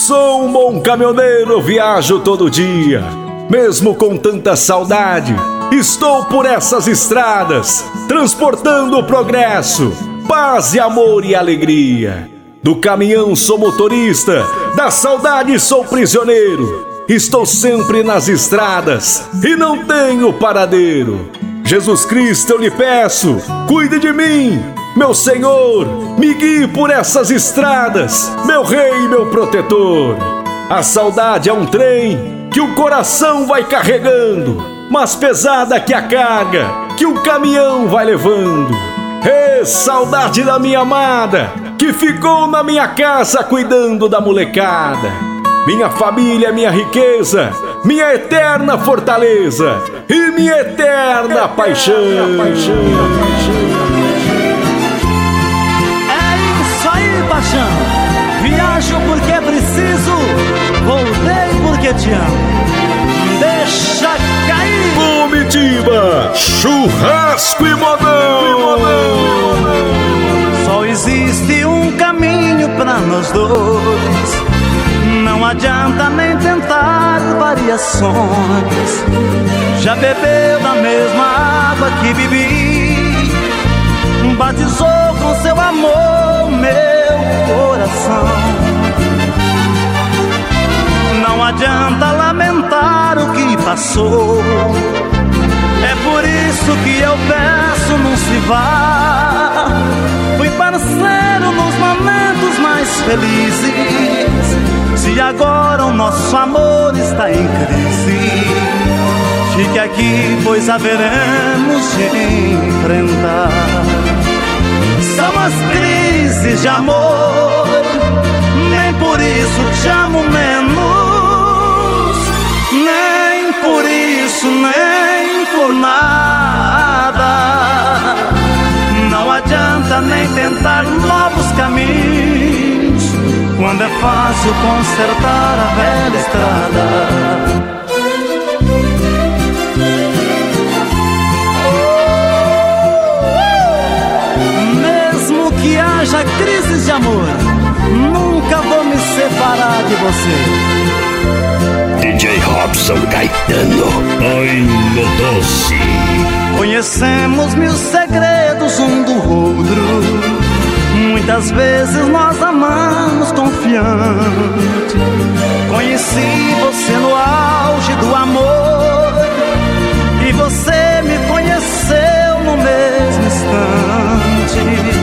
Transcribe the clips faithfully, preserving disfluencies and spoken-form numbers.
Sou um bom caminhoneiro, viajo todo dia. Mesmo com tanta saudade, estou por essas estradas, transportando o progresso, paz e amor e alegria. Do caminhão sou motorista, da saudade sou prisioneiro. Estou sempre nas estradas e não tenho paradeiro. Jesus Cristo, eu lhe peço, cuide de mim, meu Senhor, me guie por essas estradas, meu Rei e meu protetor. A saudade é um trem que o coração vai carregando, mais pesada que a carga que o caminhão vai levando. Ê, saudade da minha amada, que ficou na minha casa cuidando da molecada. Minha família é minha riqueza, minha eterna fortaleza e minha eterna paixão. É isso aí, paixão. Viajo porque é preciso, voltei porque te amo. Deixa cair. Comitiva, churrasco e modão. Só existe um caminho pra nós dois. Não adianta nem tentar variações. Já bebeu da mesma água que bebi, batizou com seu amor meu coração. Não adianta lamentar o que passou. É por isso que eu peço, não se vá. Fui parceiro nos momentos mais felizes. Se agora o nosso amor está em crise, fique aqui, pois haveremos de enfrentar. São as crises de amor, nem por isso te amo menos, nem por isso, nem por nada. Não adianta nem tentar novos caminhos, quando é fácil consertar a velha estrada. Mesmo que haja crises de amor, nunca vou me separar de você. D J Robson Caetano, ai meu doce. Conhecemos mil segredos um do outro. Muitas vezes nós amamos confiante. Conheci você no auge do amor, e você me conheceu no mesmo instante.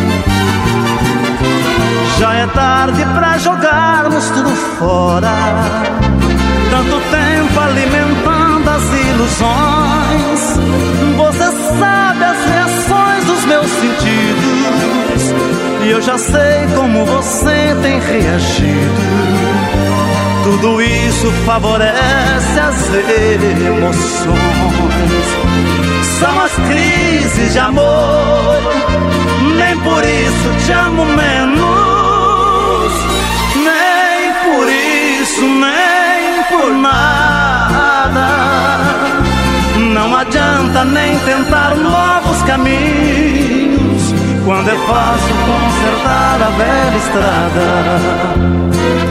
Já é tarde pra jogarmos tudo fora, tanto tempo alimentando as ilusões. Você sabe as reações dos meus sentidos, e eu já sei como você tem reagido. Tudo isso favorece as emoções. São as crises de amor, nem por isso te amo menos, nem por isso, nem por nada. Não adianta nem tentar novos caminhos, quando é fácil consertar a velha estrada.